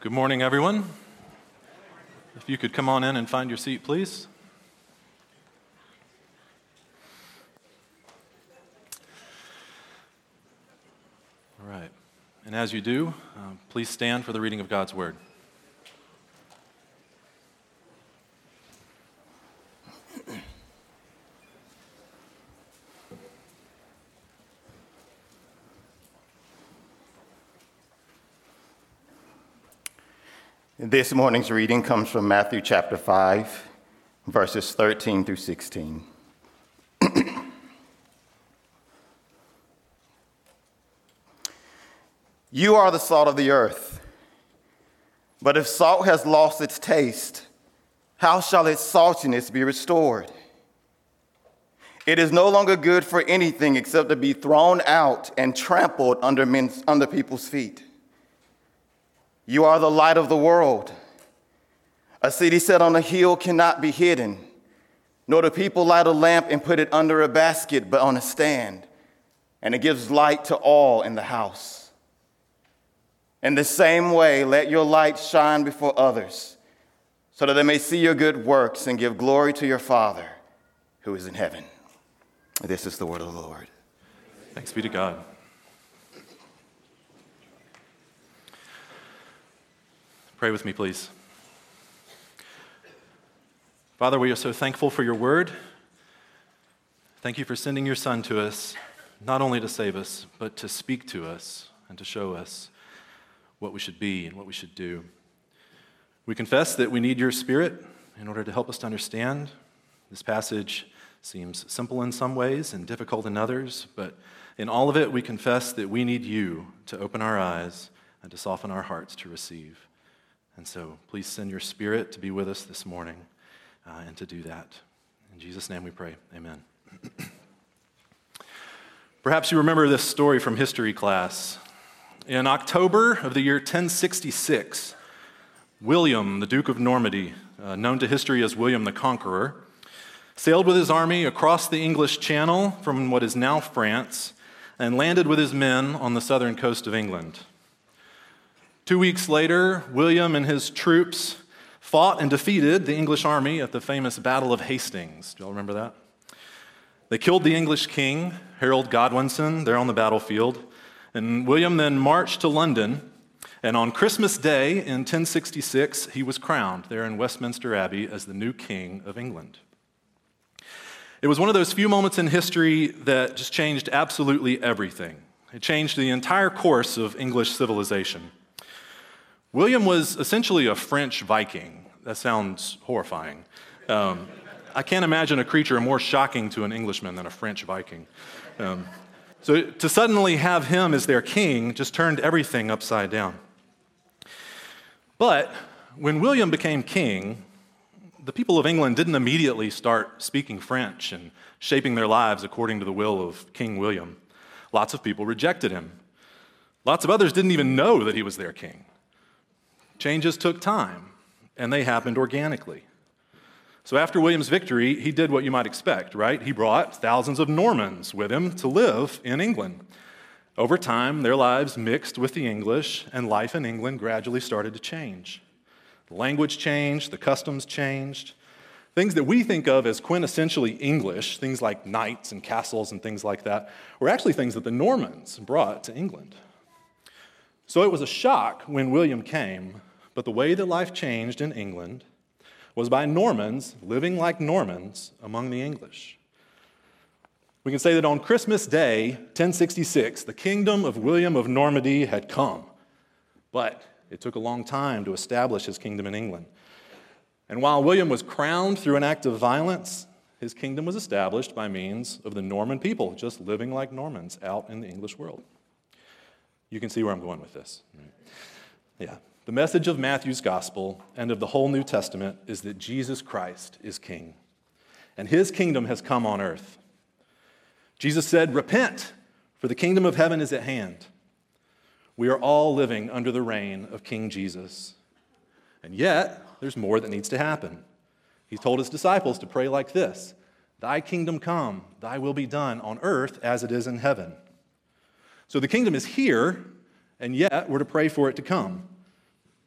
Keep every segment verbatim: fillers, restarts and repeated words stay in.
Good morning, everyone. If you could come on in and find your seat, please. All right. And as you do, uh, please stand for the reading of God's Word. This morning's reading comes from Matthew chapter five, verses thirteen through sixteen. You are the salt of the earth, but if salt has lost its taste, how shall its saltiness be restored? It is no longer good for anything except to be thrown out and trampled under men's, under people's feet. You are the light of the world. A city set on a hill cannot be hidden, nor do people light a lamp and put it under a basket, but on a stand, and it gives light to all in the house. In the same way, let your light shine before others, so that they may see your good works and give glory to your Father who is in heaven. This is the word of the Lord. Thanks be to God. Pray with me, please. Father, we are so thankful for your word. Thank you for sending your Son to us, not only to save us, but to speak to us and to show us what we should be and what we should do. We confess that we need your Spirit in order to help us to understand. This passage seems simple in some ways and difficult in others, but in all of it, we confess that we need you to open our eyes and to soften our hearts to receive. And so please send your Spirit to be with us this morning uh, and to do that. In Jesus' name we pray, amen. Perhaps you remember this story from history class. In October of the year ten sixty-six, William, the Duke of Normandy, uh, known to history as William the Conqueror, sailed with his army across the English Channel from what is now France and landed with his men on the southern coast of England. Two weeks later, William and his troops fought and defeated the English army at the famous Battle of Hastings. Do you all remember that? They killed the English king, Harold Godwinson, there on the battlefield, and William then marched to London, and on Christmas Day in ten sixty-six, he was crowned there in Westminster Abbey as the new king of England. It was one of those few moments in history that just changed absolutely everything. It changed the entire course of English civilization. William was essentially a French Viking. That sounds horrifying. Um, I can't imagine a creature more shocking to an Englishman than a French Viking. Um, so to suddenly have him as their king just turned everything upside down. But when William became king, the people of England didn't immediately start speaking French and shaping their lives according to the will of King William. Lots of people rejected him. Lots of others didn't even know that he was their king. Changes took time, and they happened organically. So after William's victory, he did what you might expect, right? He brought thousands of Normans with him to live in England. Over time, their lives mixed with the English, and life in England gradually started to change. The language changed, the customs changed. Things that we think of as quintessentially English, things like knights and castles and things like that, were actually things that the Normans brought to England. So it was a shock when William came, but the way that life changed in England was by Normans living like Normans among the English. We can say that on Christmas Day, ten sixty-six, the kingdom of William of Normandy had come, but it took a long time to establish his kingdom in England. And while William was crowned through an act of violence, his kingdom was established by means of the Norman people just living like Normans out in the English world. You can see where I'm going with this. Yeah. The message of Matthew's gospel and of the whole New Testament is that Jesus Christ is king, and his kingdom has come on earth. Jesus said, "Repent, for the kingdom of heaven is at hand." We are all living under the reign of King Jesus. And yet, there's more that needs to happen. He told his disciples to pray like this: "Thy kingdom come, thy will be done on earth as it is in heaven." So the kingdom is here, and yet we're to pray for it to come.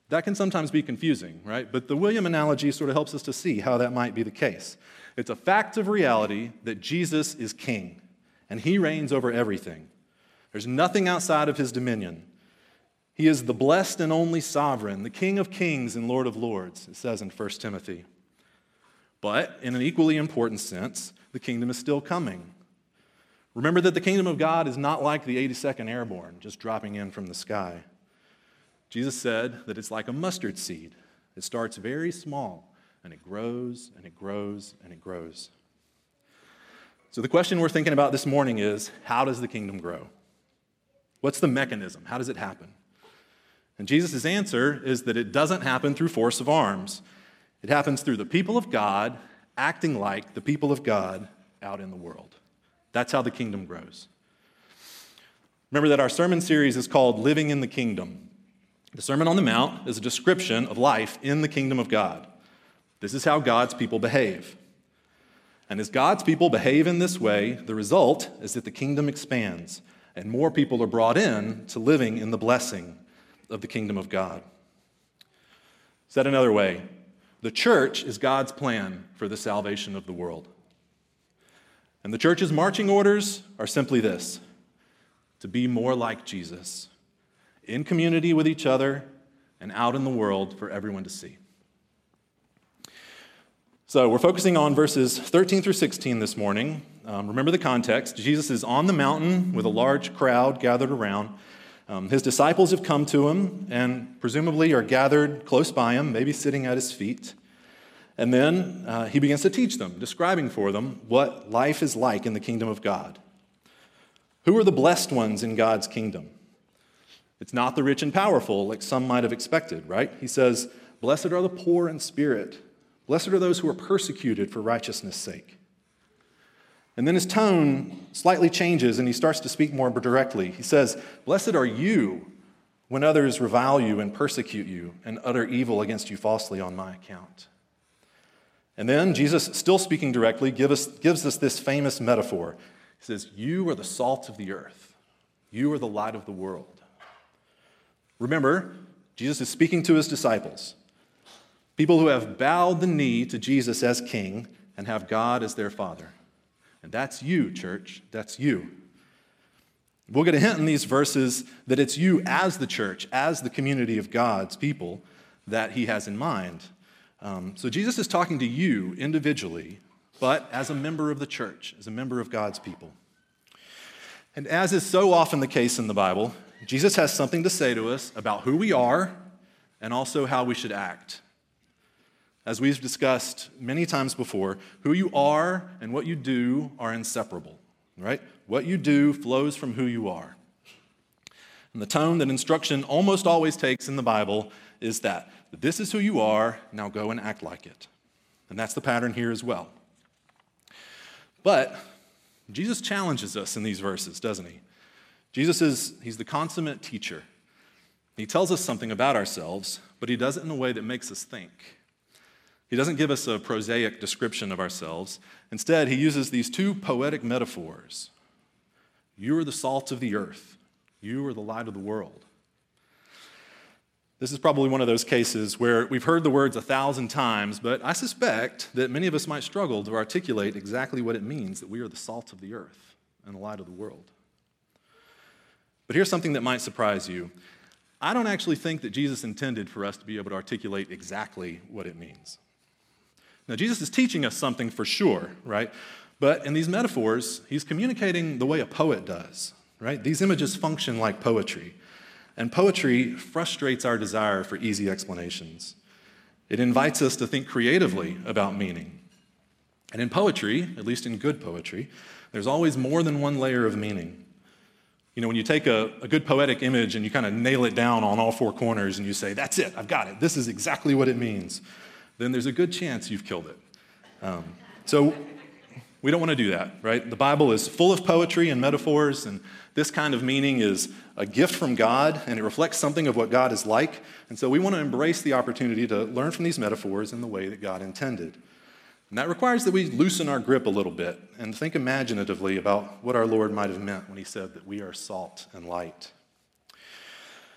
That can sometimes be confusing, right? But the William analogy sort of helps us to see how that might be the case. It's a fact of reality that Jesus is king, and he reigns over everything. There's nothing outside of his dominion. He is the blessed and only sovereign, the King of kings and Lord of lords, it says in First Timothy. But in an equally important sense, the kingdom is still coming. Remember that the kingdom of God is not like the eighty-second Airborne, just dropping in from the sky. Jesus said that it's like a mustard seed. It starts very small, and it grows, and it grows, and it grows. So the question we're thinking about this morning is, how does the kingdom grow? What's the mechanism? How does it happen? And Jesus' answer is that it doesn't happen through force of arms. It happens through the people of God acting like the people of God out in the world. That's how the kingdom grows. Remember that our sermon series is called Living in the Kingdom. The Sermon on the Mount is a description of life in the kingdom of God. This is how God's people behave. And as God's people behave in this way, the result is that the kingdom expands and more people are brought in to living in the blessing of the kingdom of God. Said another way, the church is God's plan for the salvation of the world. And the church's marching orders are simply this: to be more like Jesus, in community with each other and out in the world for everyone to see. So we're focusing on verses thirteen through sixteen this morning. Um, remember the context. Jesus is on the mountain with a large crowd gathered around. Um, his disciples have come to him and presumably are gathered close by him, maybe sitting at his feet. And then uh, he begins to teach them, describing for them what life is like in the kingdom of God. Who are the blessed ones in God's kingdom? It's not the rich and powerful, like some might have expected, right? He says, blessed are the poor in spirit. Blessed are those who are persecuted for righteousness' sake. And then his tone slightly changes and he starts to speak more directly. He says, blessed are you when others revile you and persecute you and utter evil against you falsely on my account. And then Jesus, still speaking directly, give us, gives us this famous metaphor. He says, you are the salt of the earth. You are the light of the world. Remember, Jesus is speaking to his disciples, people who have bowed the knee to Jesus as king and have God as their father. And that's you, church. That's you. We'll get a hint in these verses that it's you as the church, as the community of God's people that he has in mind. Um, so Jesus is talking to you individually, but as a member of the church, as a member of God's people. And as is so often the case in the Bible, Jesus has something to say to us about who we are and also how we should act. As we've discussed many times before, who you are and what you do are inseparable, right? What you do flows from who you are. And the tone that instruction almost always takes in the Bible is that this is who you are, now go and act like it. And that's the pattern here as well. But Jesus challenges us in these verses, doesn't he? Jesus is, he's the consummate teacher. He tells us something about ourselves, but he does it in a way that makes us think. He doesn't give us a prosaic description of ourselves. Instead, he uses these two poetic metaphors. You are the salt of the earth. You are the light of the world. This is probably one of those cases where we've heard the words a thousand times, but I suspect that many of us might struggle to articulate exactly what it means that we are the salt of the earth and the light of the world. But here's something that might surprise you. I don't actually think that Jesus intended for us to be able to articulate exactly what it means. Now, Jesus is teaching us something for sure, right? But in these metaphors, he's communicating the way a poet does, right? These images function like poetry. And poetry frustrates our desire for easy explanations. It invites us to think creatively about meaning. And in poetry, at least in good poetry, there's always more than one layer of meaning. You know, when you take a, a good poetic image and you kind of nail it down on all four corners and you say, that's it, I've got it, this is exactly what it means, then there's a good chance you've killed it. Um, so we don't want to do that, right? The Bible is full of poetry and metaphors, and this kind of meaning is a gift from God, and it reflects something of what God is like. And so we want to embrace the opportunity to learn from these metaphors in the way that God intended. And that requires that we loosen our grip a little bit and think imaginatively about what our Lord might have meant when he said that we are salt and light.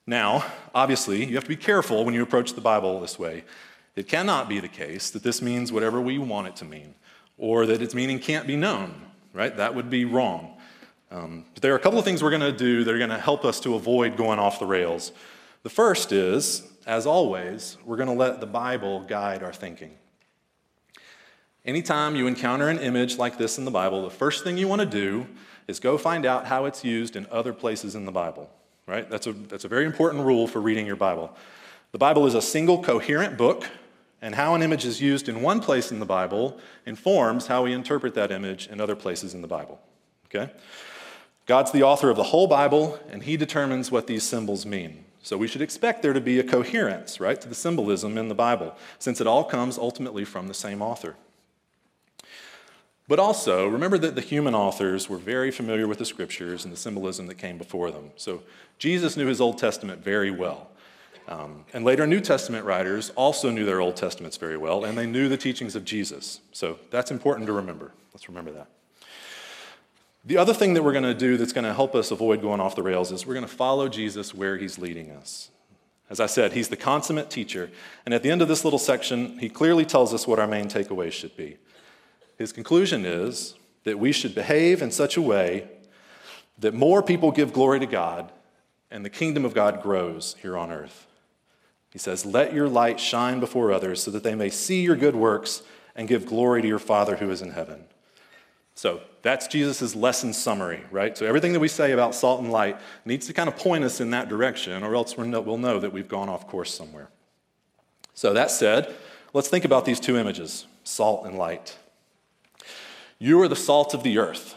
Now, obviously, you have to be careful when you approach the Bible this way. It cannot be the case that this means whatever we want it to mean, or that its meaning can't be known, right? That would be wrong. Um, but there are a couple of things we're going to do that are going to help us to avoid going off the rails. The first is, as always, we're going to let the Bible guide our thinking. Anytime you encounter an image like this in the Bible, the first thing you want to do is go find out how it's used in other places in the Bible, right? That's a, that's a very important rule for reading your Bible. The Bible is a single coherent book, and how an image is used in one place in the Bible informs how we interpret that image in other places in the Bible, okay? God's the author of the whole Bible, and he determines what these symbols mean. So we should expect there to be a coherence, right, to the symbolism in the Bible, since it all comes ultimately from the same author. But also, remember that the human authors were very familiar with the scriptures and the symbolism that came before them. So Jesus knew his Old Testament very well. Um, and later New Testament writers also knew their Old Testaments very well, and they knew the teachings of Jesus. So that's important to remember. Let's remember that. The other thing that we're going to do that's going to help us avoid going off the rails is we're going to follow Jesus where he's leading us. As I said, he's the consummate teacher, and at the end of this little section, he clearly tells us what our main takeaways should be. His conclusion is that we should behave in such a way that more people give glory to God and the kingdom of God grows here on earth. He says, "Let your light shine before others so that they may see your good works and give glory to your Father who is in heaven." So that's Jesus' lesson summary, right? So everything that we say about salt and light needs to kind of point us in that direction, or else we'll know that we've gone off course somewhere. So that said, let's think about these two images, salt and light. You are the salt of the earth.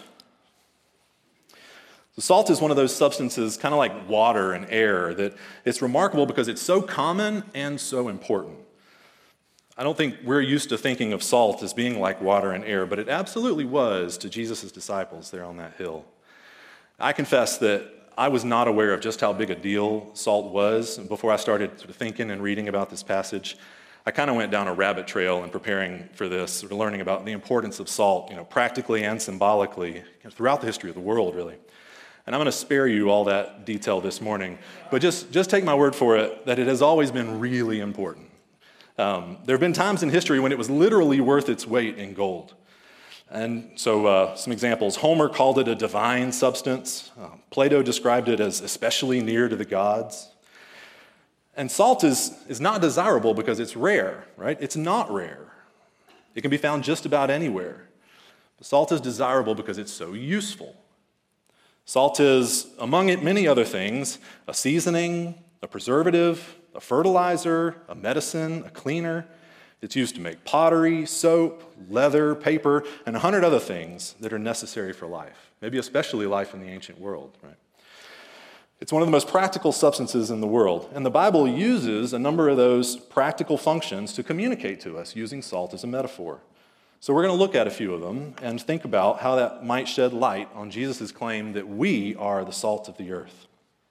The salt is one of those substances, kind of like water and air, that it's remarkable because it's so common and so important. I don't think we're used to thinking of salt as being like water and air, but it absolutely was to Jesus' disciples there on that hill. I confess that I was not aware of just how big a deal salt was before I started sort of thinking and reading about this passage. I kind of went down a rabbit trail in preparing for this, sort of learning about the importance of salt, you know, practically and symbolically, you know, throughout the history of the world, really. And I'm going to spare you all that detail this morning, but just, just take my word for it that it has always been really important. Um, there have been times in history when it was literally worth its weight in gold. And so uh, some examples. Homer called it a divine substance. Uh, Plato described it as especially near to the gods. And salt is, is not desirable because it's rare, right? It's not rare. It can be found just about anywhere. But salt is desirable because it's so useful. Salt is, among it many other things, a seasoning, a preservative, a fertilizer, a medicine, a cleaner. It's used to make pottery, soap, leather, paper, and a hundred other things that are necessary for life, maybe especially life in the ancient world, right? It's one of the most practical substances in the world, and the Bible uses a number of those practical functions to communicate to us, using salt as a metaphor. So we're going to look at a few of them and think about how that might shed light on Jesus' claim that we are the salt of the earth.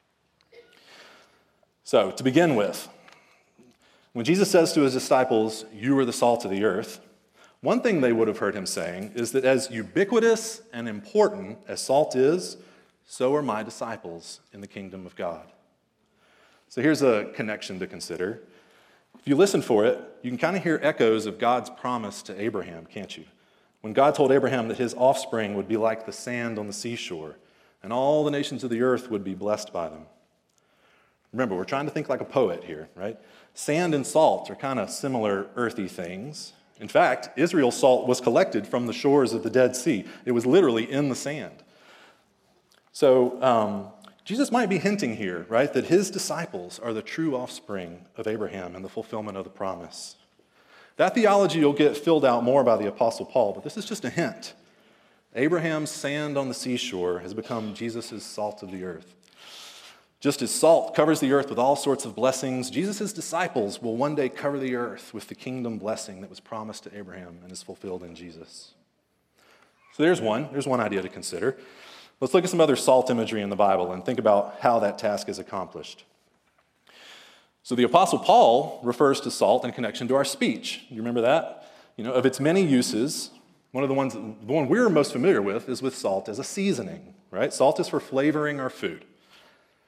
So, to begin with, when Jesus says to his disciples, "You are the salt of the earth," one thing they would have heard him saying is that as ubiquitous and important as salt is, so are my disciples in the kingdom of God. So here's a connection to consider. If you listen for it, you can kind of hear echoes of God's promise to Abraham, can't you? When God told Abraham that his offspring would be like the sand on the seashore, and all the nations of the earth would be blessed by them. Remember, we're trying to think like a poet here, right? Sand and salt are kind of similar earthy things. In fact, Israel's salt was collected from the shores of the Dead Sea. It was literally in the sand. So um, Jesus might be hinting here, right, that his disciples are the true offspring of Abraham and the fulfillment of the promise. That theology will get filled out more by the Apostle Paul, but this is just a hint. Abraham's sand on the seashore has become Jesus' salt of the earth. Just as salt covers the earth with all sorts of blessings, Jesus' disciples will one day cover the earth with the kingdom blessing that was promised to Abraham and is fulfilled in Jesus. So there's one. There's one idea to consider. Let's look at some other salt imagery in the Bible and think about how that task is accomplished. So the Apostle Paul refers to salt in connection to our speech. You remember that? You know, of its many uses, one of the ones, the one we're most familiar with is with salt as a seasoning, right? Salt is for flavoring our food.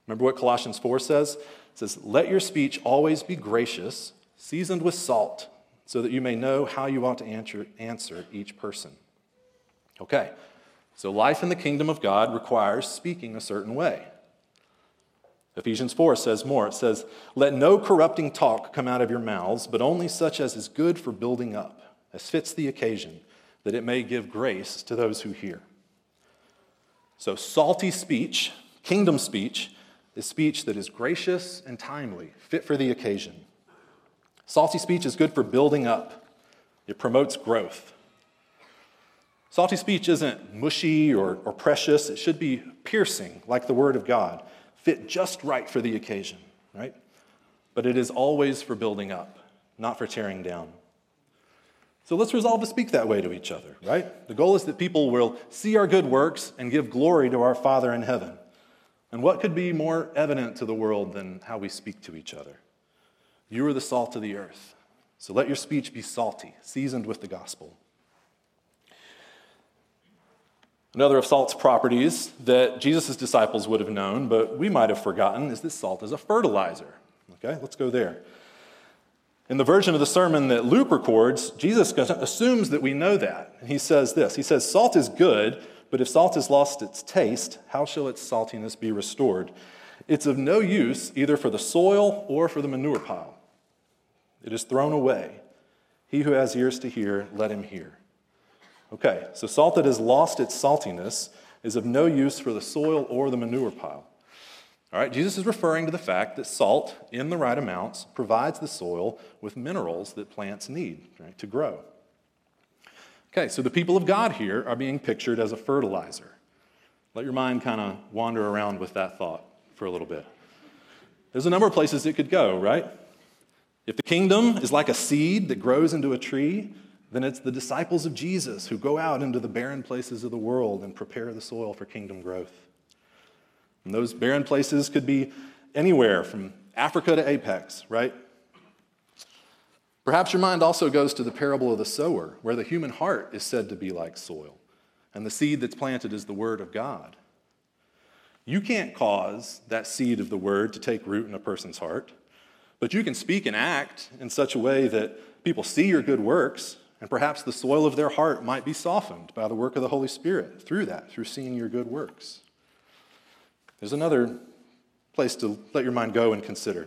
Remember what Colossians four says? It says, let your speech always be gracious, seasoned with salt, so that you may know how you ought to answer, answer each person. Okay, so life in the kingdom of God requires speaking a certain way. Ephesians four says more. It says, let no corrupting talk come out of your mouths, but only such as is good for building up, as fits the occasion, that it may give grace to those who hear. So salty speech, kingdom speech, is speech that is gracious and timely, fit for the occasion. Salty speech is good for building up. It promotes growth. Salty speech isn't mushy or, or precious. It should be piercing, like the word of God, fit just right for the occasion, right? But it is always for building up, not for tearing down. So let's resolve to speak that way to each other, right? The goal is that people will see our good works and give glory to our Father in heaven. And what could be more evident to the world than how we speak to each other? You are the salt of the earth. So let your speech be salty, seasoned with the gospel. Another of salt's properties that Jesus' disciples would have known, but we might have forgotten, is that salt is a fertilizer. Okay, let's go there. In the version of the sermon that Luke records, Jesus assumes that we know that. And he says this, he says, salt is good, but if salt has lost its taste, how shall its saltiness be restored? It's of no use either for the soil or for the manure pile. It is thrown away. He who has ears to hear, let him hear. Okay, so salt that has lost its saltiness is of no use for the soil or the manure pile. All right, Jesus is referring to the fact that salt, in the right amounts, provides the soil with minerals that plants need, right, to grow. Okay, so the people of God here are being pictured as a fertilizer. Let your mind kind of wander around with that thought for a little bit. There's a number of places it could go, right? If the kingdom is like a seed that grows into a tree, then it's the disciples of Jesus who go out into the barren places of the world and prepare the soil for kingdom growth. And those barren places could be anywhere from Africa to Apex, right? Perhaps your mind also goes to the parable of the sower, where the human heart is said to be like soil, and the seed that's planted is the word of God. You can't cause that seed of the word to take root in a person's heart, but you can speak and act in such a way that people see your good works, and perhaps the soil of their heart might be softened by the work of the Holy Spirit through that, through seeing your good works. There's another place to let your mind go and consider.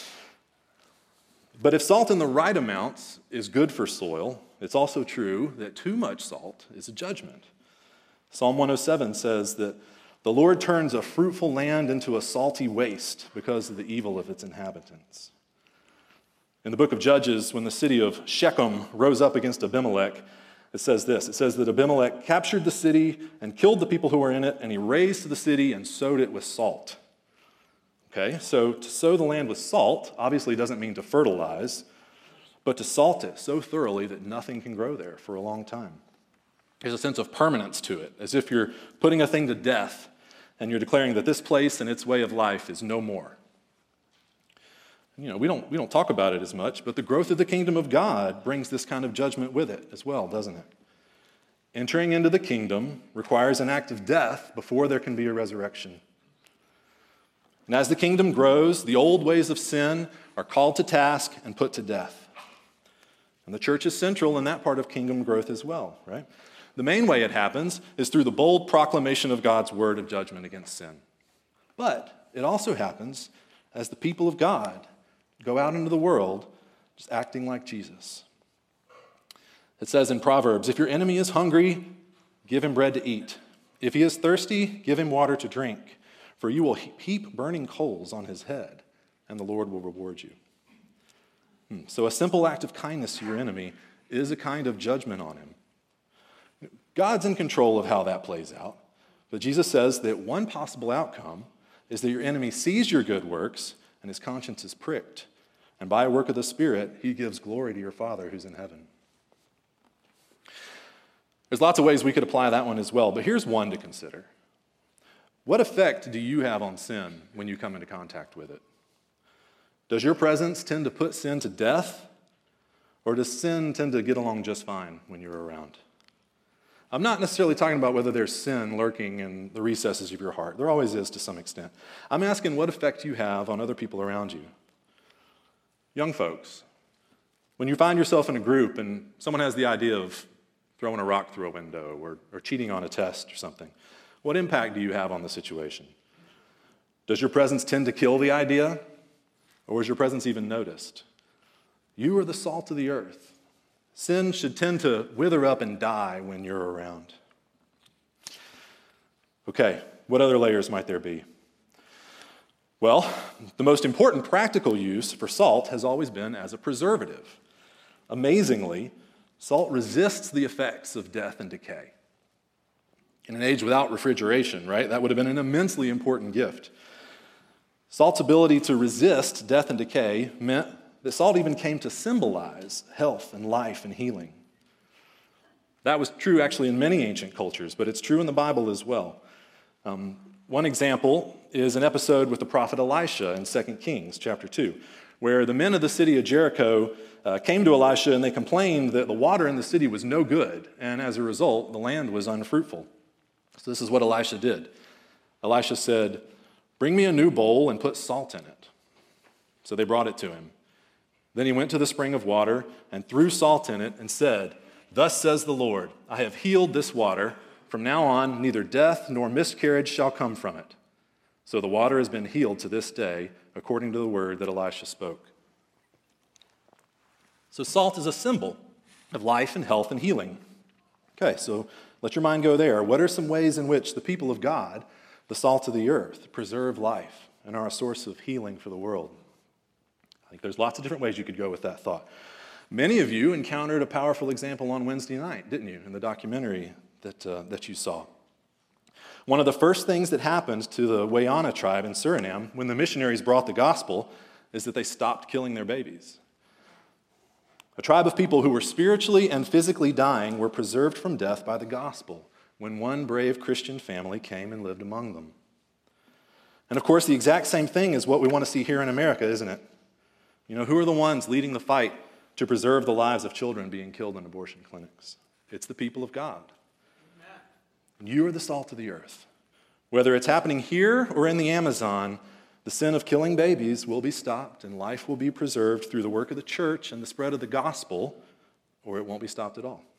But if salt in the right amounts is good for soil, it's also true that too much salt is a judgment. Psalm one oh seven says that the Lord turns a fruitful land into a salty waste because of the evil of its inhabitants. In the book of Judges, when the city of Shechem rose up against Abimelech, it says this. It says that Abimelech captured the city and killed the people who were in it, and he razed the city and sowed it with salt. Okay, so to sow the land with salt obviously doesn't mean to fertilize, but to salt it so thoroughly that nothing can grow there for a long time. There's a sense of permanence to it, as if you're putting a thing to death and you're declaring that this place and its way of life is no more. You know, we don't, we don't talk about it as much, but the growth of the kingdom of God brings this kind of judgment with it as well, doesn't it? Entering into the kingdom requires an act of death before there can be a resurrection. And as the kingdom grows, the old ways of sin are called to task and put to death. And the church is central in that part of kingdom growth as well, right? The main way it happens is through the bold proclamation of God's word of judgment against sin. But it also happens as the people of God go out into the world just acting like Jesus. It says in Proverbs, if your enemy is hungry, give him bread to eat. If he is thirsty, give him water to drink. For you will heap burning coals on his head, and the Lord will reward you. Hmm. So a simple act of kindness to your enemy is a kind of judgment on him. God's in control of how that plays out, but Jesus says that one possible outcome is that your enemy sees your good works and his conscience is pricked, and by a work of the Spirit, he gives glory to your Father who's in heaven. There's lots of ways we could apply that one as well, but here's one to consider. What effect do you have on sin when you come into contact with it? Does your presence tend to put sin to death, or does sin tend to get along just fine when you're around? I'm not necessarily talking about whether there's sin lurking in the recesses of your heart. There always is to some extent. I'm asking what effect you have on other people around you. Young folks, when you find yourself in a group and someone has the idea of throwing a rock through a window or, or cheating on a test or something, what impact do you have on the situation? Does your presence tend to kill the idea, or is your presence even noticed? You are the salt of the earth. Sin should tend to wither up and die when you're around. Okay, what other layers might there be? Well, the most important practical use for salt has always been as a preservative. Amazingly, salt resists the effects of death and decay. In an age without refrigeration, right, that would have been an immensely important gift. Salt's ability to resist death and decay meant that salt even came to symbolize health and life and healing. That was true actually in many ancient cultures, but it's true in the Bible as well. Um, one example is an episode with the prophet Elisha in Second Kings chapter two, where the men of the city of Jericho uh, came to Elisha and they complained that the water in the city was no good, and as a result, the land was unfruitful. So this is what Elisha did. Elisha said, "Bring me a new bowl and put salt in it." So they brought it to him. Then he went to the spring of water and threw salt in it and said, "Thus says the Lord, I have healed this water. From now on, neither death nor miscarriage shall come from it." So the water has been healed to this day, according to the word that Elisha spoke. So salt is a symbol of life and health and healing. Okay, so let your mind go there. What are some ways in which the people of God, the salt of the earth, preserve life and are a source of healing for the world? I think there's lots of different ways you could go with that thought. Many of you encountered a powerful example on Wednesday night, didn't you, in the documentary that, uh, that you saw. One of the first things that happened to the Wayana tribe in Suriname when the missionaries brought the gospel is that they stopped killing their babies. A tribe of people who were spiritually and physically dying were preserved from death by the gospel when one brave Christian family came and lived among them. And of course, the exact same thing is what we want to see here in America, isn't it? You know, who are the ones leading the fight to preserve the lives of children being killed in abortion clinics? It's the people of God. Amen. You are the salt of the earth. Whether it's happening here or in the Amazon, the sin of killing babies will be stopped and life will be preserved through the work of the church and the spread of the gospel, or it won't be stopped at all.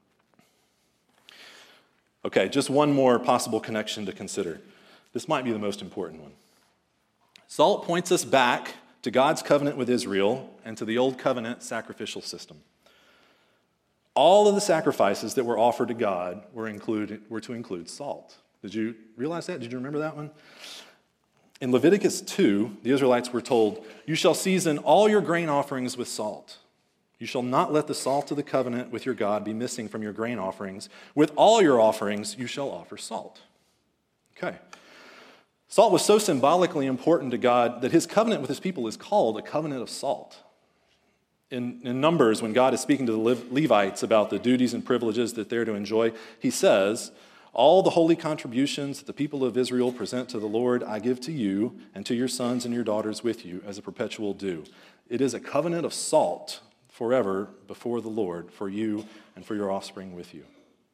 Okay, just one more possible connection to consider. This might be the most important one. Salt points us back to God's covenant with Israel and to the old covenant sacrificial system. All of the sacrifices that were offered to God were, included, were to include salt. Did you realize that? Did you remember that one? In Leviticus two, the Israelites were told, "You shall season all your grain offerings with salt. You shall not let the salt of the covenant with your God be missing from your grain offerings. With all your offerings you shall offer salt." Okay. Salt was so symbolically important to God that his covenant with his people is called a covenant of salt. In, in Numbers, when God is speaking to the Levites about the duties and privileges that they're to enjoy, he says, "All the holy contributions that the people of Israel present to the Lord, I give to you and to your sons and your daughters with you as a perpetual due." It is a covenant of salt forever before the Lord for you and for your offspring with you.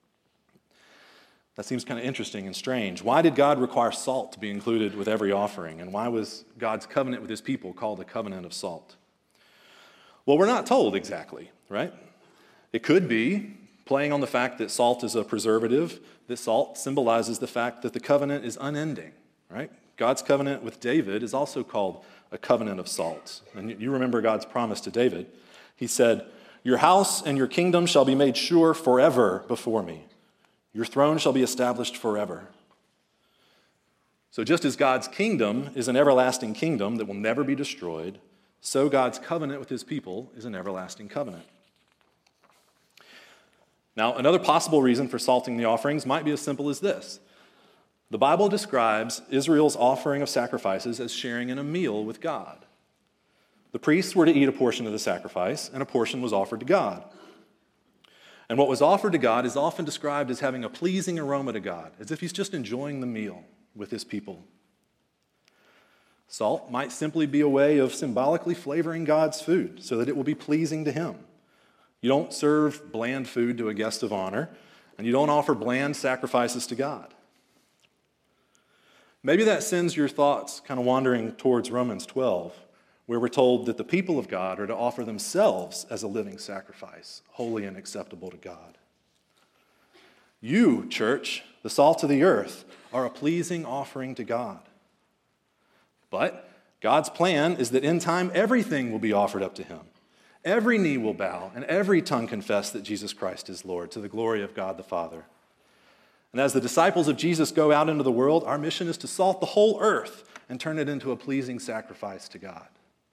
That seems kind of interesting and strange. Why did God require salt to be included with every offering? And why was God's covenant with his people called a covenant of salt? Well, we're not told exactly, right? It could be playing on the fact that salt is a preservative, that salt symbolizes the fact that the covenant is unending, right? God's covenant with David is also called a covenant of salt. And you remember God's promise to David. He said, "Your house and your kingdom shall be made sure forever before me. Your throne shall be established forever." So just as God's kingdom is an everlasting kingdom that will never be destroyed, so God's covenant with his people is an everlasting covenant. Now, another possible reason for salting the offerings might be as simple as this. The Bible describes Israel's offering of sacrifices as sharing in a meal with God. The priests were to eat a portion of the sacrifice, and a portion was offered to God. And what was offered to God is often described as having a pleasing aroma to God, as if he's just enjoying the meal with his people. Salt might simply be a way of symbolically flavoring God's food so that it will be pleasing to him. You don't serve bland food to a guest of honor. and you don't offer bland sacrifices to God. Maybe that sends your thoughts kind of wandering towards Romans twelve, where we're told that the people of God are to offer themselves as a living sacrifice, holy and acceptable to God. You, church, the salt of the earth, are a pleasing offering to God. But God's plan is that in time everything will be offered up to him. Every knee will bow and every tongue confess that Jesus Christ is Lord, to the glory of God the Father. And as the disciples of Jesus go out into the world, our mission is to salt the whole earth and turn it into a pleasing sacrifice to God.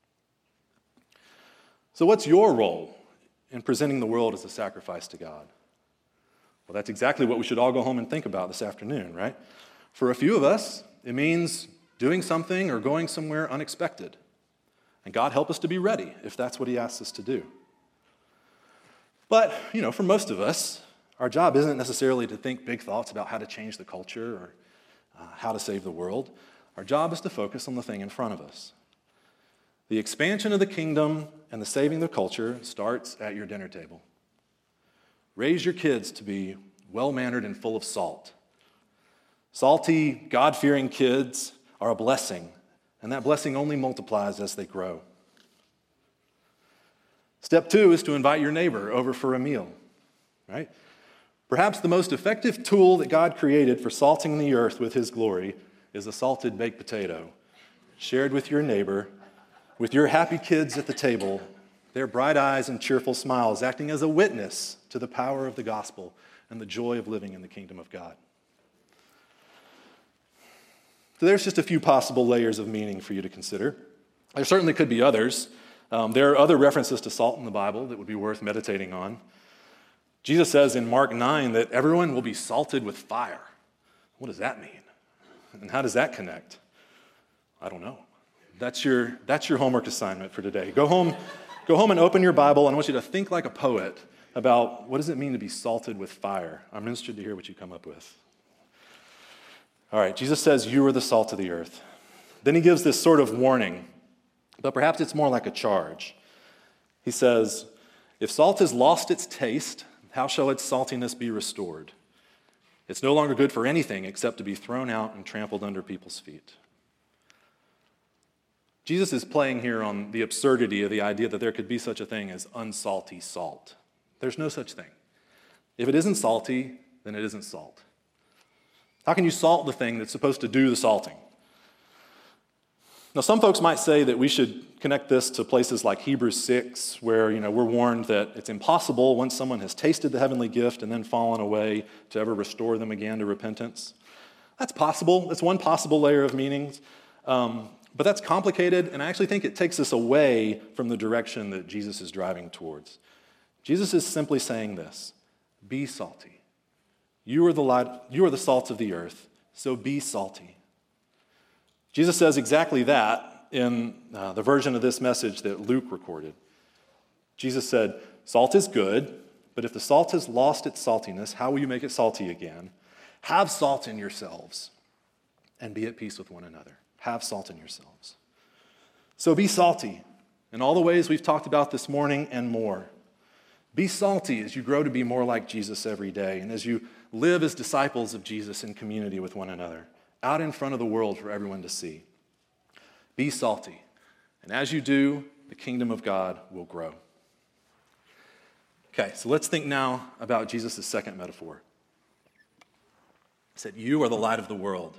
So what's your role in presenting the world as a sacrifice to God? Well, that's exactly what we should all go home and think about this afternoon, right? For a few of us, it means doing something or going somewhere unexpected. And God help us to be ready if that's what he asks us to do. But, you know, for most of us, our job isn't necessarily to think big thoughts about how to change the culture or uh, how to save the world. Our job is to focus on the thing in front of us. The expansion of the kingdom and the saving of the culture starts at your dinner table. Raise your kids to be well-mannered and full of salt. Salty, God-fearing kids are a blessing, and that blessing only multiplies as they grow. Step two is to invite your neighbor over for a meal, right? Perhaps the most effective tool that God created for salting the earth with his glory is a salted baked potato, shared with your neighbor, with your happy kids at the table, their bright eyes and cheerful smiles acting as a witness to the power of the gospel and the joy of living in the kingdom of God. So there's just a few possible layers of meaning for you to consider. There certainly could be others. Um, there are other references to salt in the Bible that would be worth meditating on. Jesus says in Mark nine that everyone will be salted with fire. What does that mean? And how does that connect? I don't know. That's your, that's your homework assignment for today. Go home, go home and open your Bible, and I want you to think like a poet about what does it mean to be salted with fire. I'm interested to hear what you come up with. All right, Jesus says, you are the salt of the earth. Then he gives this sort of warning, but perhaps it's more like a charge. He says, if salt has lost its taste, how shall its saltiness be restored? It's no longer good for anything except to be thrown out and trampled under people's feet. Jesus is playing here on the absurdity of the idea that there could be such a thing as unsalty salt. There's no such thing. If it isn't salty, then it isn't salt. How can you salt the thing that's supposed to do the salting? Now, some folks might say that we should connect this to places like Hebrews six, where, you know, we're warned that it's impossible once someone has tasted the heavenly gift and then fallen away to ever restore them again to repentance. That's possible. That's one possible layer of meanings. Um, but that's complicated, and I actually think it takes us away from the direction that Jesus is driving towards. Jesus is simply saying this: be salty. You are the light, you are the salt of the earth, so be salty. Jesus says exactly that in uh, the version of this message that Luke recorded. Jesus said, salt is good, but if the salt has lost its saltiness, how will you make it salty again? Have salt in yourselves and be at peace with one another. Have salt in yourselves. So be salty in all the ways we've talked about this morning and more. Be salty as you grow to be more like Jesus every day and as you live as disciples of Jesus in community with one another, out in front of the world for everyone to see. Be salty, and as you do, the kingdom of God will grow. Okay, so let's think now about Jesus' second metaphor. He said, you are the light of the world.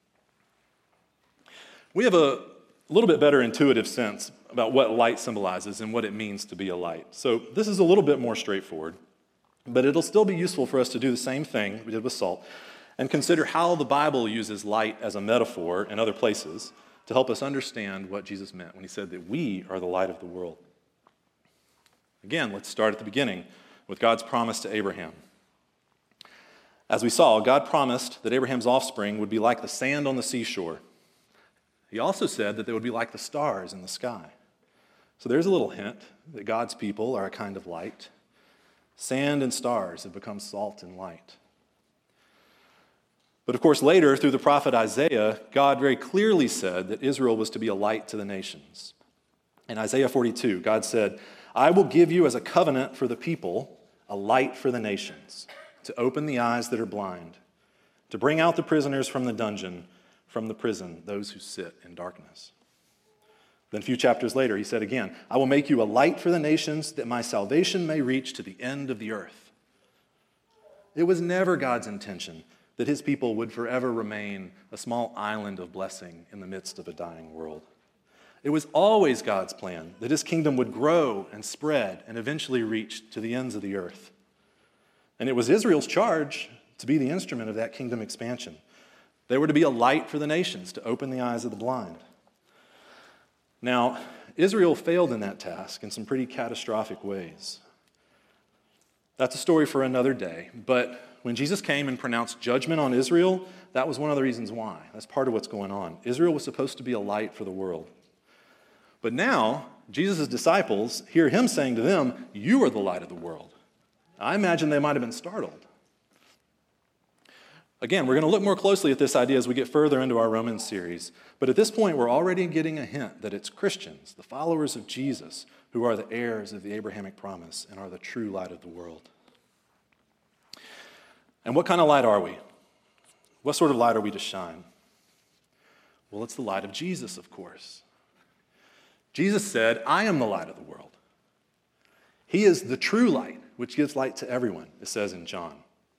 We have a little bit better intuitive sense about what light symbolizes and what it means to be a light. So this is a little bit more straightforward, but it'll still be useful for us to do the same thing we did with salt and consider how the Bible uses light as a metaphor in other places to help us understand what Jesus meant when he said that we are the light of the world. Again, let's start at the beginning with God's promise to Abraham. As we saw, God promised that Abraham's offspring would be like the sand on the seashore. He also said that they would be like the stars in the sky. So there's a little hint that God's people are a kind of light. Sand and stars have become salt and light. But of course, later, through the prophet Isaiah, God very clearly said that Israel was to be a light to the nations. In Isaiah forty-two, God said, I will give you as a covenant for the people, a light for the nations, to open the eyes that are blind, to bring out the prisoners from the dungeon, from the prison, those who sit in darkness. Then a few chapters later, he said again, I will make you a light for the nations, that my salvation may reach to the end of the earth. It was never God's intention that his people would forever remain a small island of blessing in the midst of a dying world. It was always God's plan that his kingdom would grow and spread and eventually reach to the ends of the earth. And it was Israel's charge to be the instrument of that kingdom expansion. They were to be a light for the nations, to open the eyes of the blind. Now, Israel failed in that task in some pretty catastrophic ways. That's a story for another day, but when Jesus came and pronounced judgment on Israel, that was one of the reasons why. That's part of what's going on. Israel was supposed to be a light for the world. But now, Jesus' disciples hear him saying to them, you are the light of the world. I imagine they might have been startled. Again, we're going to look more closely at this idea as we get further into our Romans series. But at this point, we're already getting a hint that it's Christians, the followers of Jesus, who are the heirs of the Abrahamic promise and are the true light of the world. And what kind of light are we? What sort of light are we to shine? Well, it's the light of Jesus, of course. Jesus said, I am the light of the world. He is the true light, which gives light to everyone, it says in John.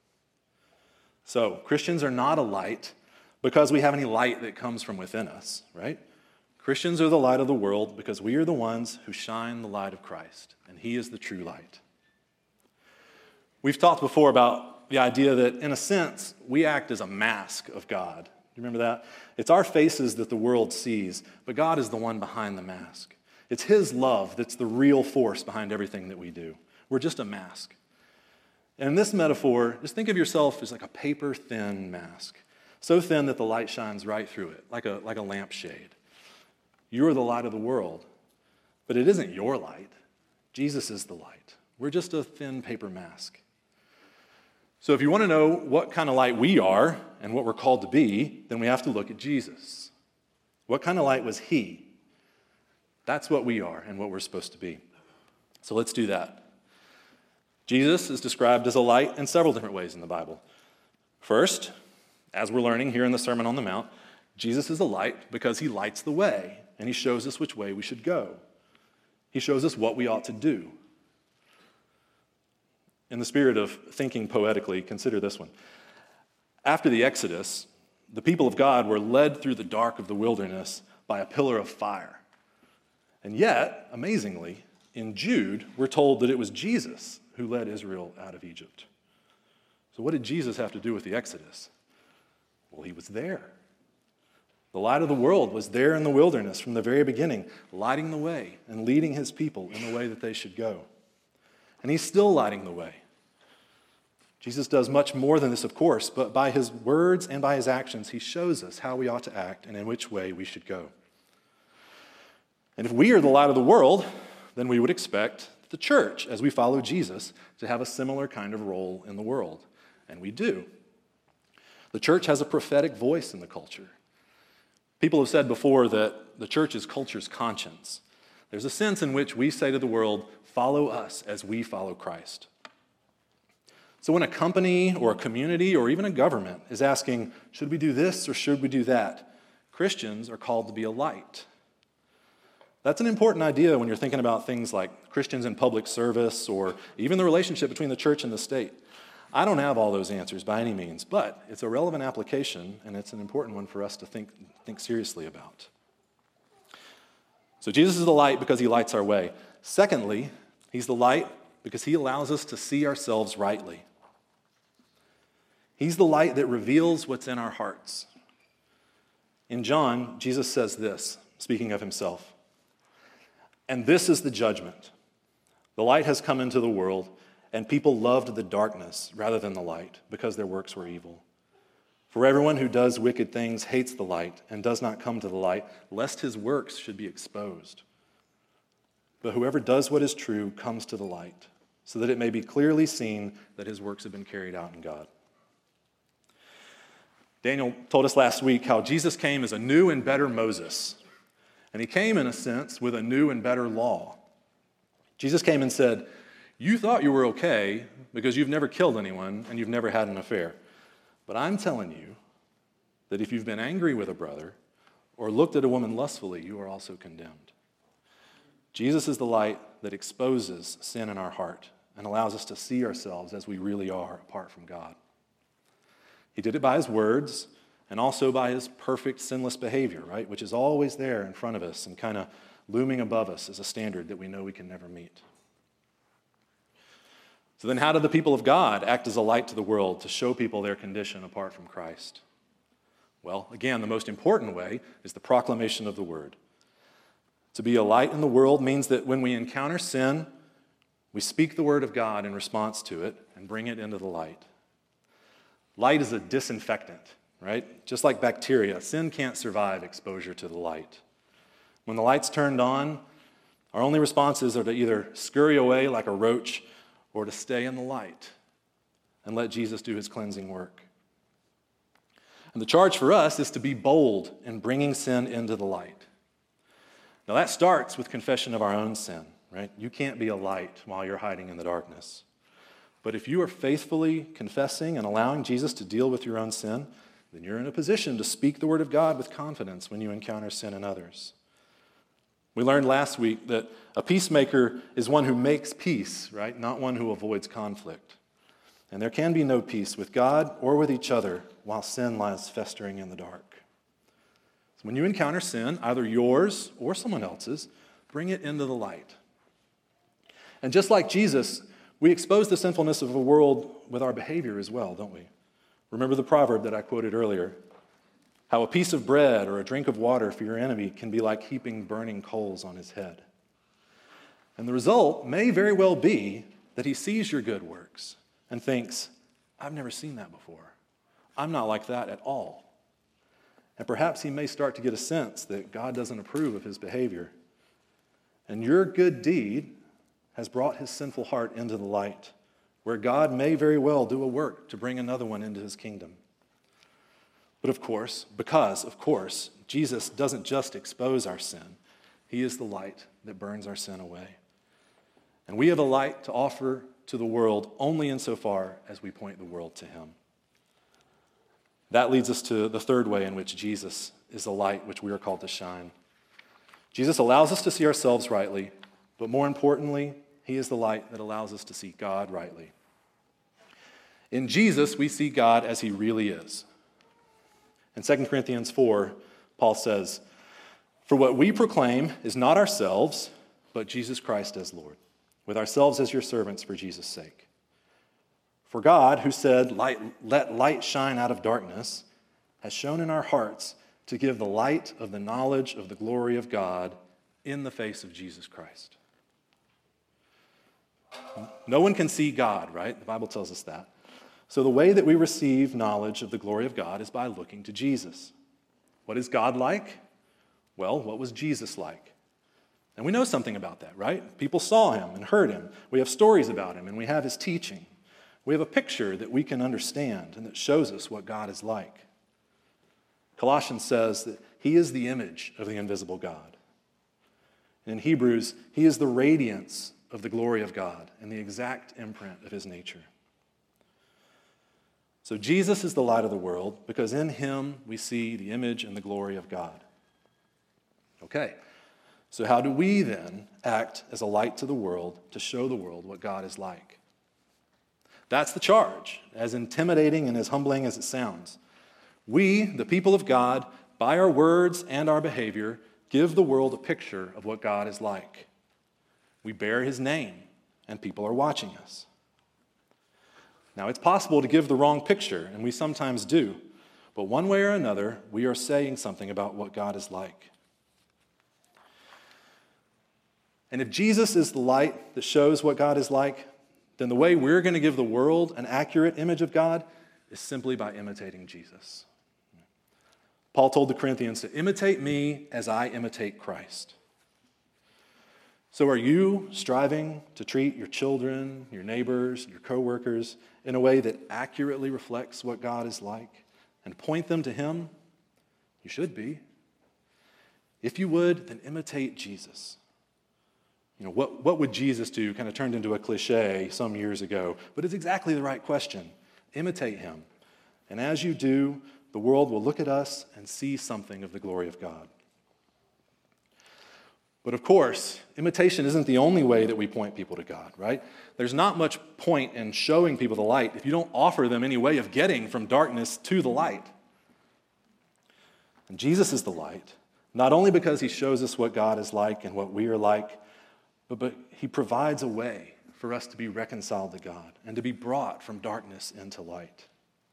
So, Christians are not a light because we have any light that comes from within us, right? Christians are the light of the world because we are the ones who shine the light of Christ, and he is the true light. We've talked before about the idea that, in a sense, we act as a mask of God. Do you remember that? It's our faces that the world sees, but God is the one behind the mask. It's his love that's the real force behind everything that we do. We're just a mask. And in this metaphor, just think of yourself as like a paper-thin mask, so thin that the light shines right through it, like a, like a lampshade. You are the light of the world, but it isn't your light. Jesus is the light. We're just a thin paper mask. So if you want to know what kind of light we are and what we're called to be, then we have to look at Jesus. What kind of light was he? That's what we are and what we're supposed to be. So let's do that. Jesus is described as a light in several different ways in the Bible. First, as we're learning here in the Sermon on the Mount, Jesus is a light because he lights the way, and he shows us which way we should go. He shows us what we ought to do. In the spirit of thinking poetically, consider this one. After the Exodus, the people of God were led through the dark of the wilderness by a pillar of fire. And yet, amazingly, in Jude, we're told that it was Jesus who led Israel out of Egypt. So what did Jesus have to do with the Exodus? Well, he was there. The light of the world was there in the wilderness from the very beginning, lighting the way and leading his people in the way that they should go. And he's still lighting the way. Jesus does much more than this, of course, but by his words and by his actions, he shows us how we ought to act and in which way we should go. And if we are the light of the world, then we would expect the church, as we follow Jesus, to have a similar kind of role in the world. And we do. The church has a prophetic voice in the culture. People have said before that the church is culture's conscience. There's a sense in which we say to the world, follow us as we follow Christ. So when a company or a community or even a government is asking, should we do this or should we do that? Christians are called to be a light. That's an important idea when you're thinking about things like Christians in public service or even the relationship between the church and the state. I don't have all those answers by any means, but it's a relevant application and it's an important one for us to think, think seriously about. So Jesus is the light because he lights our way. Secondly, he's the light because he allows us to see ourselves rightly. He's the light that reveals what's in our hearts. In John, Jesus says this, speaking of himself. And this is the judgment. The light has come into the world, and people loved the darkness rather than the light, because their works were evil. For everyone who does wicked things hates the light and does not come to the light, lest his works should be exposed. But whoever does what is true comes to the light, so that it may be clearly seen that his works have been carried out in God. Daniel told us last week how Jesus came as a new and better Moses. And he came, in a sense, with a new and better law. Jesus came and said, You thought you were okay because you've never killed anyone and you've never had an affair. But I'm telling you that if you've been angry with a brother or looked at a woman lustfully, you are also condemned. Jesus is the light that exposes sin in our heart and allows us to see ourselves as we really are apart from God. He did it by his words and also by his perfect sinless behavior, right, which is always there in front of us and kind of looming above us as a standard that we know we can never meet. So then how do the people of God act as a light to the world to show people their condition apart from Christ? Well, again, the most important way is the proclamation of the word. To be a light in the world means that when we encounter sin, we speak the word of God in response to it and bring it into the light. Light is a disinfectant, right? Just like bacteria, sin can't survive exposure to the light. When the light's turned on, our only responses are to either scurry away like a roach or to stay in the light and let Jesus do his cleansing work. And the charge for us is to be bold in bringing sin into the light. Now that starts with confession of our own sin, right? You can't be a light while you're hiding in the darkness. But if you are faithfully confessing and allowing Jesus to deal with your own sin, then you're in a position to speak the word of God with confidence when you encounter sin in others. We learned last week that a peacemaker is one who makes peace, right? Not one who avoids conflict. And there can be no peace with God or with each other while sin lies festering in the dark. So when you encounter sin, either yours or someone else's, bring it into the light. And just like Jesus, we expose the sinfulness of the world with our behavior as well, don't we? Remember the proverb that I quoted earlier, how a piece of bread or a drink of water for your enemy can be like heaping burning coals on his head. And the result may very well be that he sees your good works and thinks, I've never seen that before. I'm not like that at all. And perhaps he may start to get a sense that God doesn't approve of his behavior. And your good deed has brought his sinful heart into the light, where God may very well do a work to bring another one into his kingdom. But of course, because, of course, Jesus doesn't just expose our sin. He is the light that burns our sin away. And we have a light to offer to the world only insofar as we point the world to him. That leads us to the third way in which Jesus is the light which we are called to shine. Jesus allows us to see ourselves rightly, but more importantly, he is the light that allows us to see God rightly. In Jesus, we see God as he really is. In Second Corinthians four, Paul says, "For what we proclaim is not ourselves, but Jesus Christ as Lord, with ourselves as your servants for Jesus' sake. For God, who said, 'Light, let light shine out of darkness,' has shown in our hearts to give the light of the knowledge of the glory of God in the face of Jesus Christ." No one can see God, right? The Bible tells us that. So the way that we receive knowledge of the glory of God is by looking to Jesus. What is God like? Well, what was Jesus like? And we know something about that, right? People saw him and heard him. We have stories about him, and we have his teaching. We have a picture that we can understand and that shows us what God is like. Colossians says that he is the image of the invisible God. And in Hebrews, he is the radiance of the glory of God and the exact imprint of his nature. So Jesus is the light of the world because in him we see the image and the glory of God. Okay, so how do we then act as a light to the world to show the world what God is like? That's the charge, as intimidating and as humbling as it sounds. We, the people of God, by our words and our behavior, give the world a picture of what God is like. We bear his name, and people are watching us. Now, it's possible to give the wrong picture, and we sometimes do, but one way or another, we are saying something about what God is like. And if Jesus is the light that shows what God is like, then the way we're going to give the world an accurate image of God is simply by imitating Jesus. Paul told the Corinthians to imitate me as I imitate Christ. So are you striving to treat your children, your neighbors, your coworkers in a way that accurately reflects what God is like and point them to him? You should be. If you would, then imitate Jesus. You know, what, what would Jesus do? Kind of turned into a cliche some years ago. But it's exactly the right question. Imitate him. And as you do, the world will look at us and see something of the glory of God. But of course, imitation isn't the only way that we point people to God, right? There's not much point in showing people the light if you don't offer them any way of getting from darkness to the light. And Jesus is the light, not only because he shows us what God is like and what we are like, but, but he provides a way for us to be reconciled to God and to be brought from darkness into light.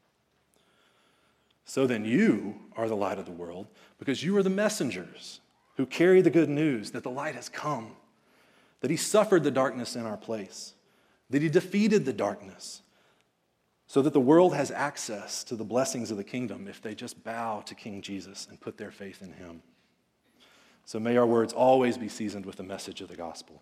So then you are the light of the world because you are the messengers who carry the good news that the light has come, that he suffered the darkness in our place, that he defeated the darkness, so that the world has access to the blessings of the kingdom if they just bow to King Jesus and put their faith in him. So may our words always be seasoned with the message of the gospel.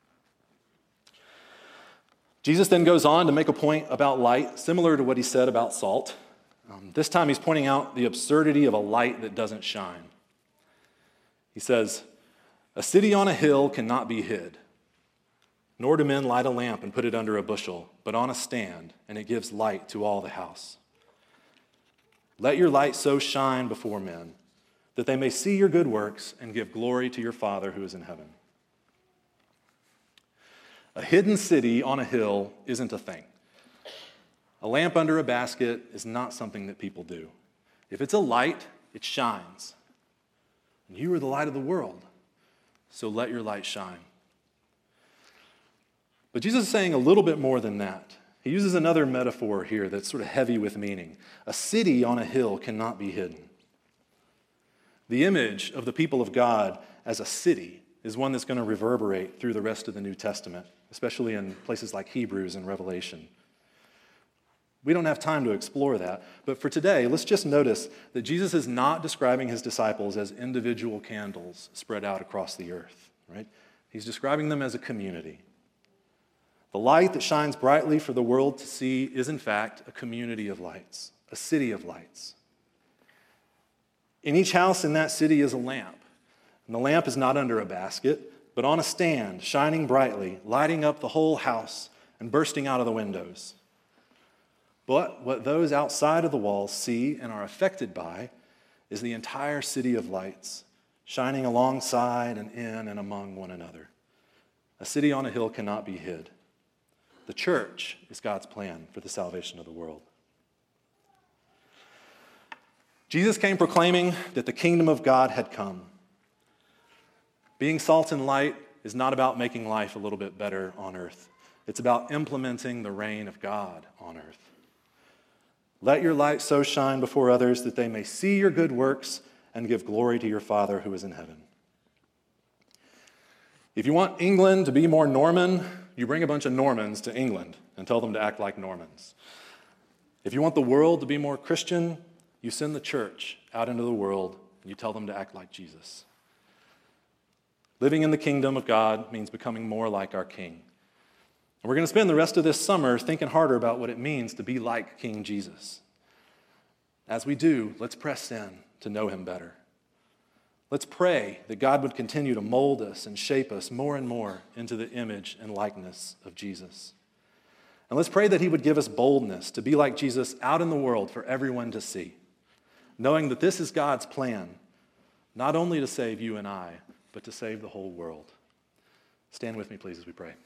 Jesus then goes on to make a point about light, similar to what he said about salt. Um, this time he's pointing out the absurdity of a light that doesn't shine. He says, "A city on a hill cannot be hid, nor do men light a lamp and put it under a bushel, but on a stand, and it gives light to all the house. Let your light so shine before men, that they may see your good works and give glory to your Father who is in heaven." A hidden city on a hill isn't a thing. A lamp under a basket is not something that people do. If it's a light, it shines. You are the light of the world, so let your light shine. But Jesus is saying a little bit more than that. He uses another metaphor here that's sort of heavy with meaning. A city on a hill cannot be hidden. The image of the people of God as a city is one that's going to reverberate through the rest of the New Testament, especially in places like Hebrews and Revelation. We don't have time to explore that, but for today, let's just notice that Jesus is not describing his disciples as individual candles spread out across the earth, right? He's describing them as a community. The light that shines brightly for the world to see is, in fact, a community of lights, a city of lights. In each house in that city is a lamp, and the lamp is not under a basket, but on a stand, shining brightly, lighting up the whole house and bursting out of the windows. But what those outside of the walls see and are affected by is the entire city of lights, shining alongside and in and among one another. A city on a hill cannot be hid. The church is God's plan for the salvation of the world. Jesus came proclaiming that the kingdom of God had come. Being salt and light is not about making life a little bit better on earth. It's about implementing the reign of God on earth. Let your light so shine before others that they may see your good works and give glory to your Father who is in heaven. If you want England to be more Norman, you bring a bunch of Normans to England and tell them to act like Normans. If you want the world to be more Christian, you send the church out into the world and you tell them to act like Jesus. Living in the kingdom of God means becoming more like our King. And we're going to spend the rest of this summer thinking harder about what it means to be like King Jesus. As we do, let's press in to know him better. Let's pray that God would continue to mold us and shape us more and more into the image and likeness of Jesus. And let's pray that he would give us boldness to be like Jesus out in the world for everyone to see, knowing that this is God's plan, not only to save you and I, but to save the whole world. Stand with me, please, as we pray.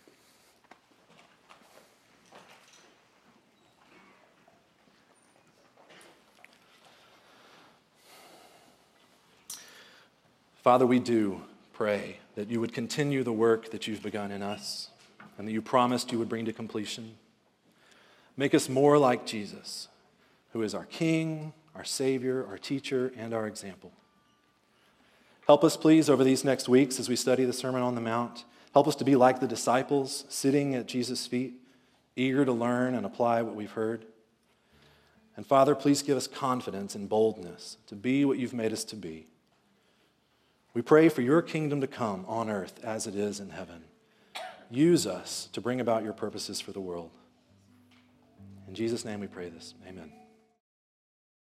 Father, we do pray that you would continue the work that you've begun in us and that you promised you would bring to completion. Make us more like Jesus, who is our King, our Savior, our teacher, and our example. Help us, please, over these next weeks as we study the Sermon on the Mount. Help us to be like the disciples, sitting at Jesus' feet, eager to learn and apply what we've heard. And Father, please give us confidence and boldness to be what you've made us to be. We pray for your kingdom to come on earth as it is in heaven. Use us to bring about your purposes for the world. In Jesus' name we pray this. Amen.